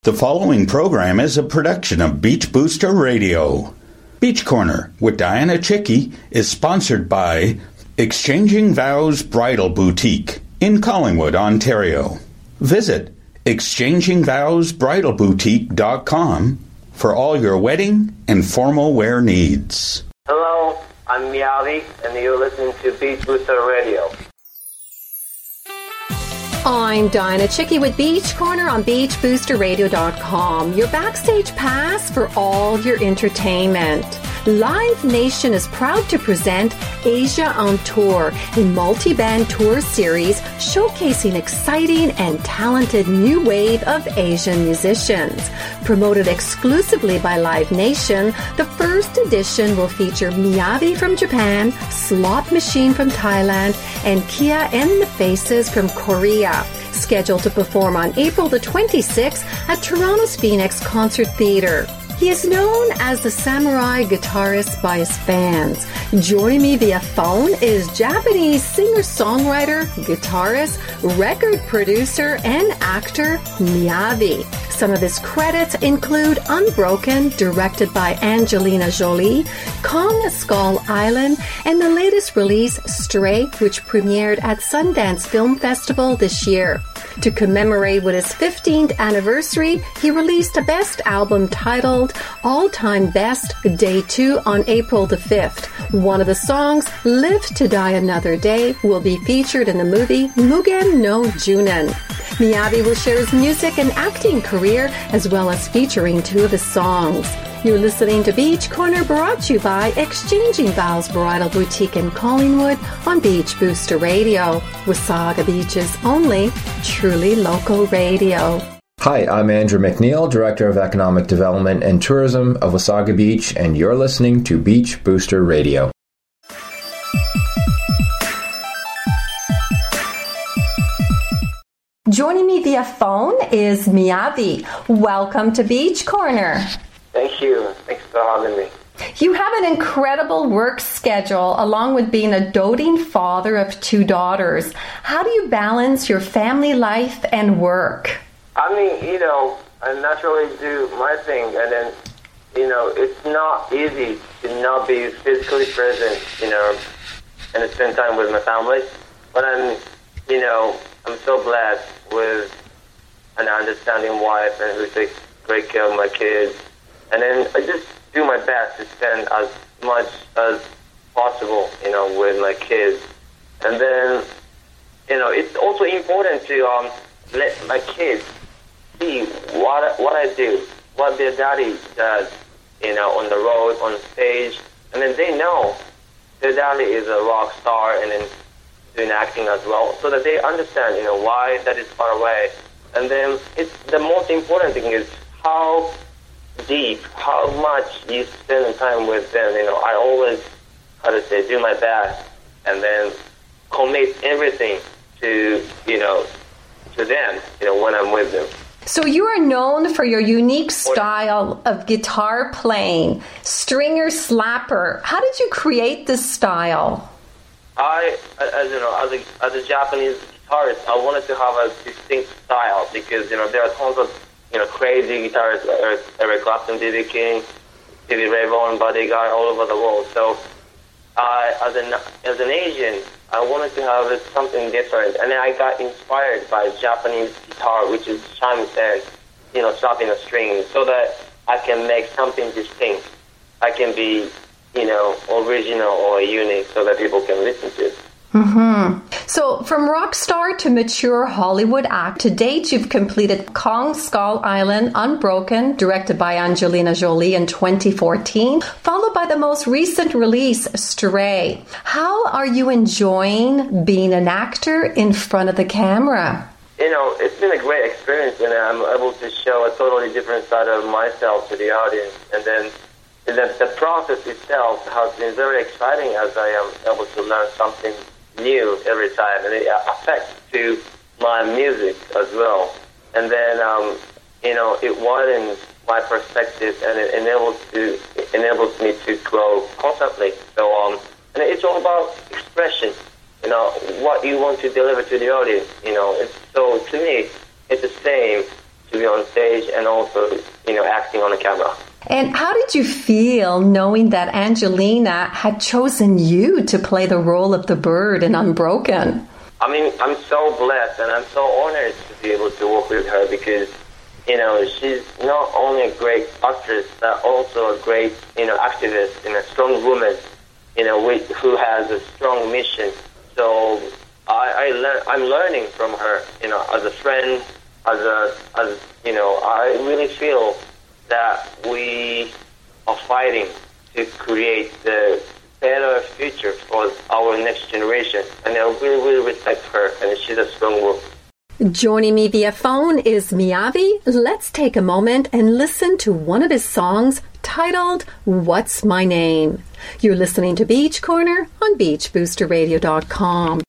The following program is a production of Beach Booster Radio. Beach Corner with Diana Chicky is sponsored by Exchanging Vows Bridal Boutique in Collingwood, Ontario. Visit exchangingvowsbridalboutique.com for all your wedding and formal wear needs. Hello, I'm Miyavi, and you're listening to Beach Booster Radio. I'm Diana Chicky with Beach Corner on BeachBoosterRadio.com, your backstage pass for all your entertainment. Live Nation is proud to present Asia on Tour, a multi-band tour series showcasing exciting and talented new wave of Asian musicians. Promoted exclusively by Live Nation, the first edition will feature Miyavi from Japan, Slot Machine from Thailand, and Kia and the Faces from Korea. Scheduled to perform on April the 26th at Toronto's Phoenix Concert Theatre. He is known as the samurai guitarist by his fans. Joining me via phone is Japanese singer-songwriter, guitarist, record producer, and actor Miyavi. Some of his credits include Unbroken, directed by Angelina Jolie, Kong Skull Island, and the latest release, Stray, which premiered at Sundance Film Festival this year. To commemorate with his 15th anniversary, he released a best album titled All Time Best Day 2 on April the 5th. One of the songs, Live to Die Another Day, will be featured in the movie Mugen no Junen. Miyavi will share his music and acting career as well as featuring two of his songs. You're listening to Beach Corner, brought to you by Exchanging Vows Bridal Boutique in Collingwood on Beach Booster Radio, Wasaga Beach's only truly local radio. Hi, I'm Andrew McNeil, Director of Economic Development and Tourism of Wasaga Beach, and you're listening to Beach Booster Radio. Joining me via phone is Miyavi. Welcome to Beach Corner. Thank you. Thanks for having me. You have an incredible work schedule along with being a doting father of two daughters. How do you balance your family life and work? I mean, I naturally do my thing, and then, it's not easy to not be physically present, and to spend time with my family. But I'm so blessed with an understanding wife and who takes great care of my kids. And then I just do my best to spend as much as possible, with my kids. And then, it's also important to let my kids see what I do, what their daddy does, on the road, on stage. And then they know their daddy is a rock star and then doing acting as well, so that they understand, why that is far away. And then the most important thing is how deep, how much you spend time with them. I always, do my best and then commit everything to them, when I'm with them. So you are known for your unique style of guitar playing, stringer slapper. How did you create this style? As a Japanese guitarist, I wanted to have a distinct style because, there are tons of, crazy guitarists, Eric Clapton, B.B. King, Stevie Ray Vaughan, Buddy Guy, all over the world. So, as an Asian, I wanted to have something different, and then I got inspired by Japanese guitar, which is shamisen, slapping a string, so that I can make something distinct. I can be, original or unique, so that people can listen to it. Mm-hmm. So, from rock star to mature Hollywood act, to date you've completed Kong Skull Island, Unbroken, directed by Angelina Jolie in 2014, followed by the most recent release, Stray. How are you enjoying being an actor in front of the camera? It's been a great experience, and I'm able to show a totally different side of myself to the audience. And then the process itself has been very exciting as I am able to learn something new every time, and it affects to my music as well. And then, it widens my perspective, and it enables me to grow constantly. So, and it's all about expression. What you want to deliver to the audience. So to me, it's the same to be on stage and also, acting on the camera. And how did you feel knowing that Angelina had chosen you to play the role of the bird in Unbroken? I mean, I'm so blessed and I'm so honored to be able to work with her because, she's not only a great actress, but also a great, activist and a strong woman, who has a strong mission. So I'm learning from her, as a friend, I really feel that we are fighting to create the better future for our next generation. And I really, really respect her, and she's a strong woman. Joining me via phone is Miyavi. Let's take a moment and listen to one of his songs titled What's My Name? You're listening to Beach Corner on BeachBoosterRadio.com.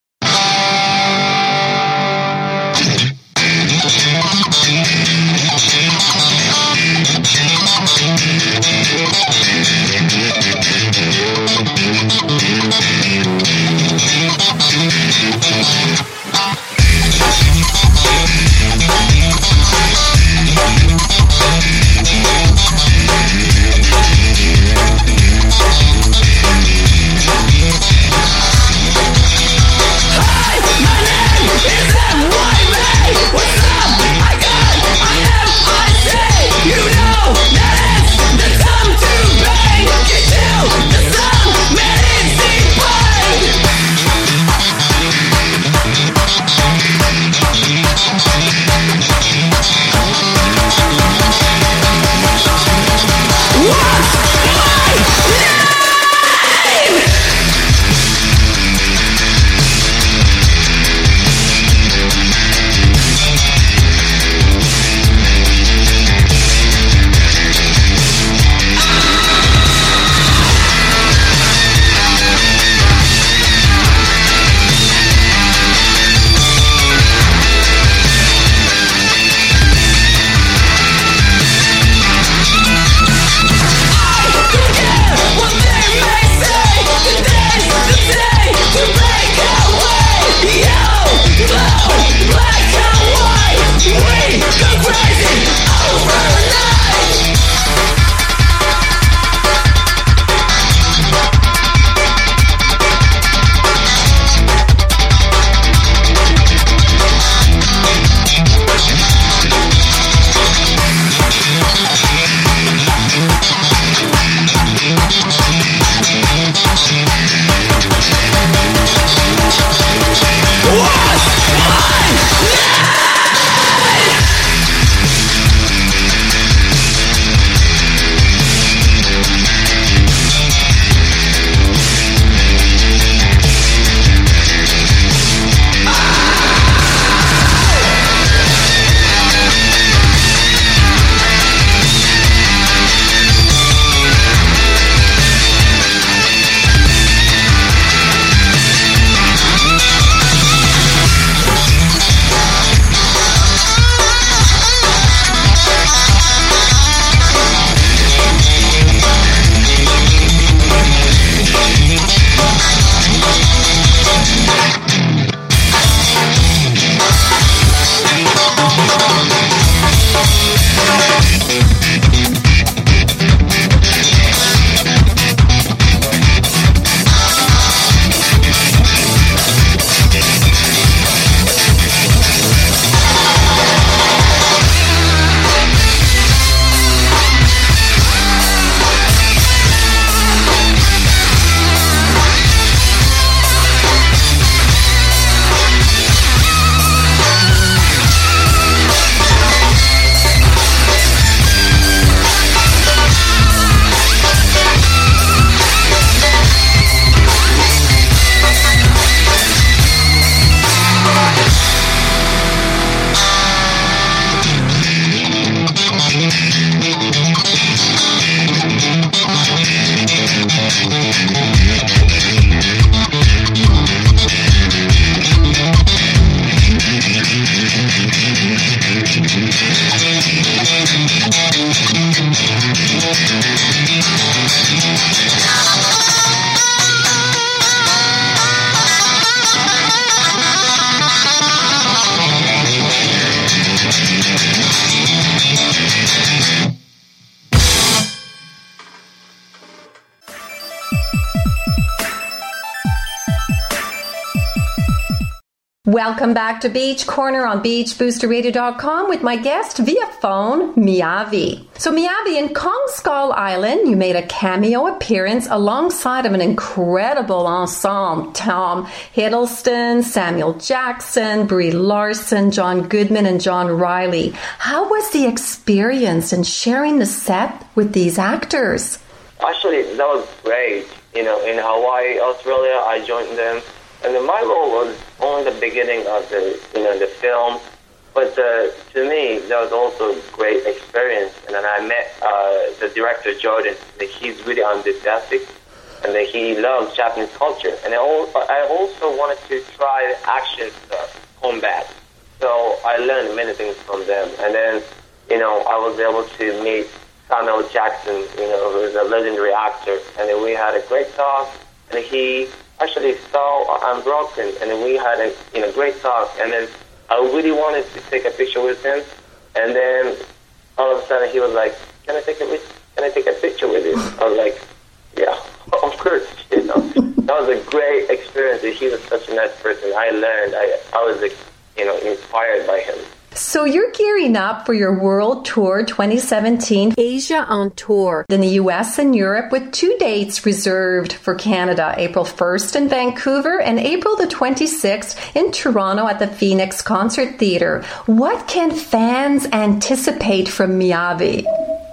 Welcome back to Beach Corner on BeachBoosterRadio.com with my guest via phone, Miyavi. So Miyavi, in Kong Skull Island, you made a cameo appearance alongside of an incredible ensemble. Tom Hiddleston, Samuel Jackson, Brie Larson, John Goodman, and John Riley. How was the experience in sharing the set with these actors? Actually, that was great. In Hawaii, Australia, I joined them. And then my role was only the beginning of the film, but to me that was also a great experience. And then I met the director Jordan. And he's really enthusiastic, and then he loves Japanese culture. And I also wanted to try action combat, so I learned many things from them. And then I was able to meet Samuel Jackson, who is a legendary actor, and then we had a great talk. And he actually saw Unbroken, and then we had a great talk. And then I really wanted to take a picture with him. And then all of a sudden he was like, "Can I take a picture with you?" I was like, "Yeah, of course." That was a great experience. He was such a nice person. I learned. I was inspired by him. So you're gearing up for your World Tour 2017, Asia on Tour, in the U.S. and Europe, with 2 dates reserved for Canada, April 1st in Vancouver and April the 26th in Toronto at the Phoenix Concert Theatre. What can fans anticipate from Miyavi?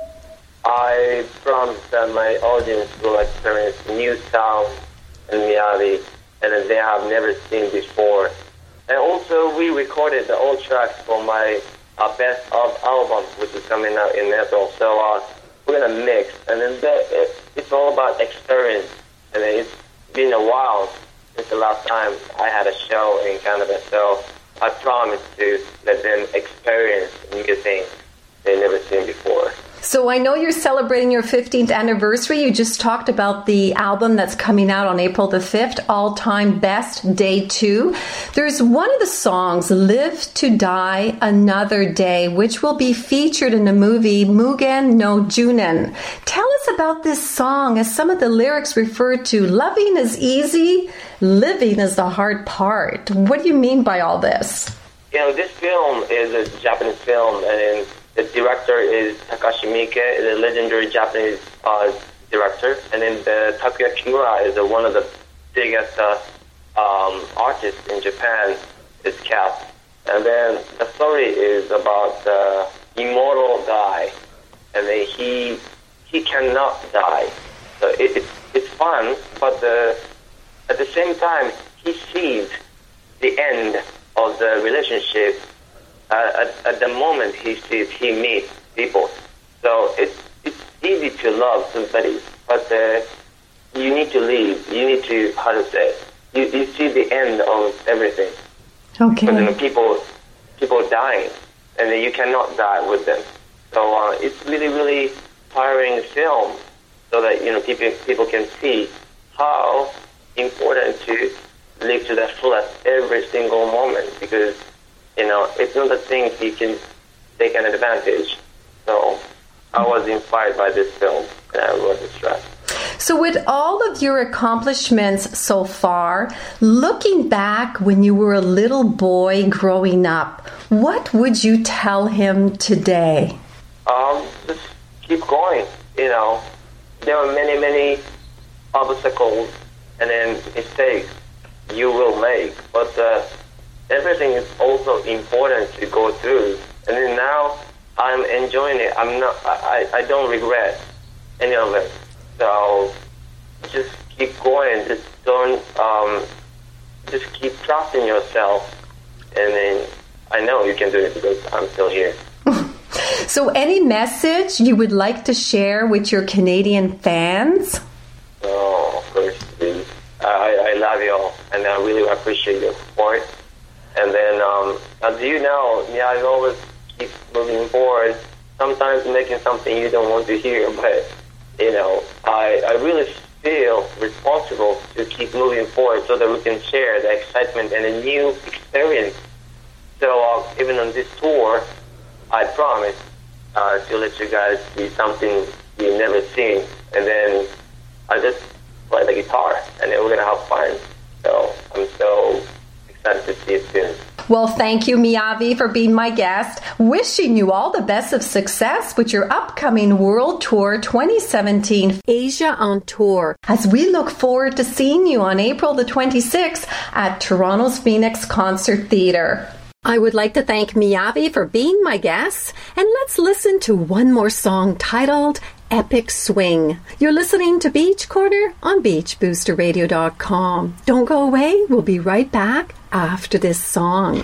I promise that my audience will experience new sounds in Miyavi and that they have never seen before. And also, we recorded the old tracks for my best of album, which is coming out in April. So we're going to mix. And then it's all about experience. And it's been a while since the last time I had a show in Canada. So I promise to let them experience new things they've never seen before. So I know you're celebrating your 15th anniversary. You just talked about the album that's coming out on April the 5th, All Time Best, Day 2. There's one of the songs, Live to Die Another Day, which will be featured in the movie Mugen no Junen. Tell us about this song, as some of the lyrics refer to loving is easy, living is the hard part. What do you mean by all this? This film is a Japanese film, and the director is Takashi Miike, the legendary Japanese director. And then Takuya Kimura is one of the biggest artists in Japan, is cast. And then the story is about the immortal guy, and then he cannot die. So it's fun, but at the same time, he sees the end of the relationship at the moment he meets people. So it's easy to love somebody, but you need to leave. You need to, you see the end of everything. Okay. Because people dying, and then you cannot die with them. So it's really, really tiring film, so that people can see how important to live to the fullest every single moment, because it's not a thing you can take an advantage. So I was inspired by this film, and I wrote this track. So with all of your accomplishments so far, looking back when you were a little boy growing up, what would you tell him today? Just keep going. There are many, many obstacles and then mistakes you will make, but everything is also important to go through. And then now I'm enjoying it. I don't regret any of it. So just keep going. Just don't. Just keep trusting yourself, and then I know you can do it because I'm still here. So, any message you would like to share with your Canadian fans? Oh, of course, please. I love you all, and I really appreciate your support. And then, as you know, I always keep moving forward. Sometimes making something you don't want to hear, but I really feel responsible to keep moving forward so that we can share the excitement and a new experience. So even on this tour, I promise to let you guys see something you've never seen. And then I just play the guitar, and then we're going to have fun. So I'm so excited and to see you soon. Well, thank you, Miyavi, for being my guest. Wishing you all the best of success with your upcoming World Tour 2017 Asia on Tour, as we look forward to seeing you on April the 26th at Toronto's Phoenix Concert Theatre. I would like to thank Miyavi for being my guest, and let's listen to one more song titled Epic Swing. You're listening to Beach Corner on BeachBoosterRadio.com. Don't go away. We'll be right back after this song.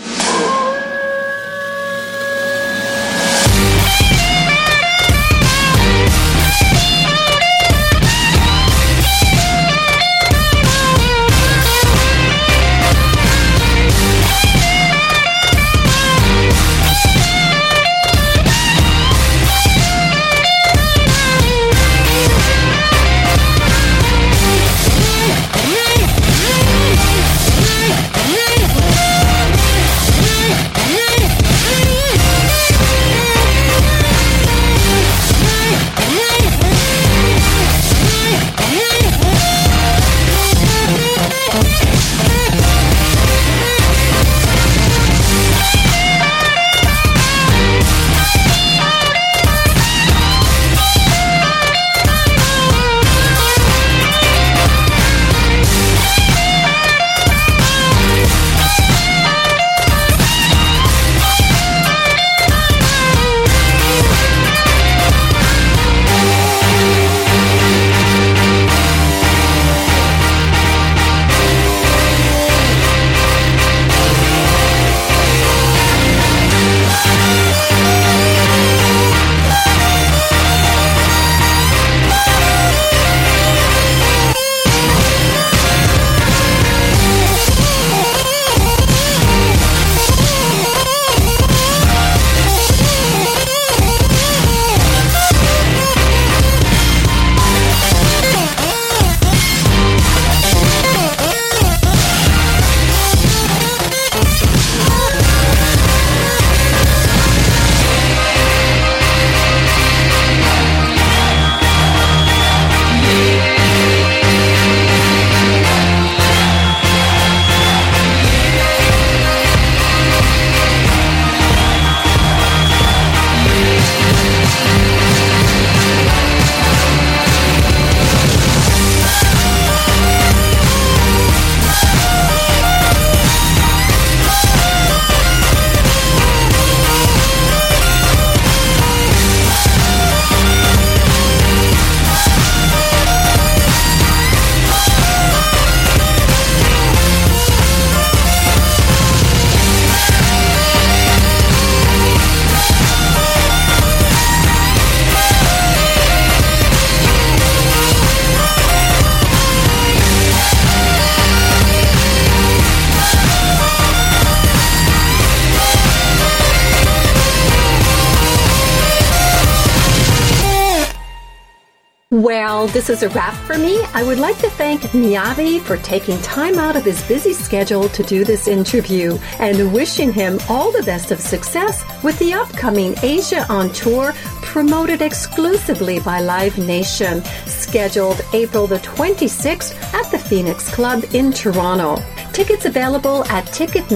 Well, this is a wrap for me. I would like to thank Miyavi for taking time out of his busy schedule to do this interview, and wishing him all the best of success with the upcoming Asia on Tour, promoted exclusively by Live Nation, scheduled April the 26th at the Phoenix Club in Toronto. Tickets available at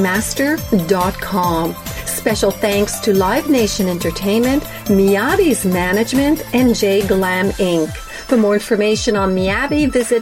Ticketmaster.com. Special thanks to Live Nation Entertainment, Miyavi's Management, and J Glam Inc. For more information on Miyavi, visit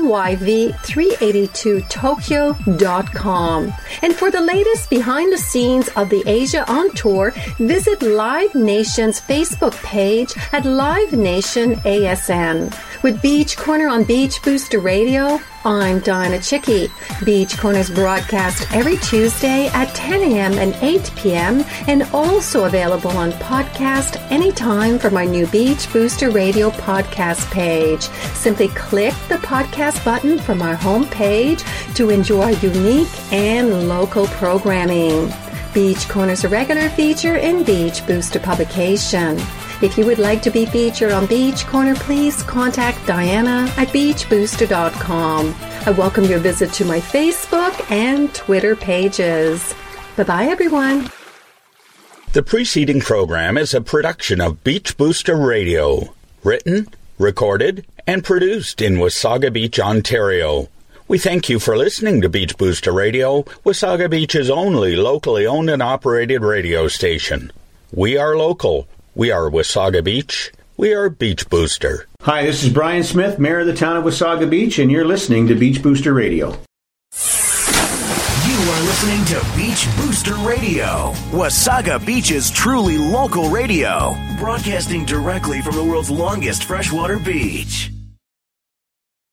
myv382tokyo.com. And for the latest behind the scenes of the Asia on Tour, visit Live Nation's Facebook page at Live Nation ASN. With Beach Corner on Beach Booster Radio, I'm Diana Chicky. Beach Corner's broadcast every Tuesday at 10 a.m. and 8 p.m. and also available on podcast anytime from our new Beach Booster Radio podcast page. Simply click the podcast button from our homepage to enjoy unique and local programming. Beach Corner's a regular feature in Beach Booster publication. If you would like to be featured on Beach Corner, please contact Diana at beachbooster.com. I welcome your visit to my Facebook and Twitter pages. Bye-bye, everyone. The preceding program is a production of Beach Booster Radio. Written, recorded, and produced in Wasaga Beach, Ontario. We thank you for listening to Beach Booster Radio, Wasaga Beach's only locally owned and operated radio station. We are local. We are Wasaga Beach. We are Beach Booster. Hi, this is Brian Smith, Mayor of the town of Wasaga Beach, and you're listening to Beach Booster Radio. You are listening to Beach Booster Radio, Wasaga Beach's truly local radio, broadcasting directly from the world's longest freshwater beach.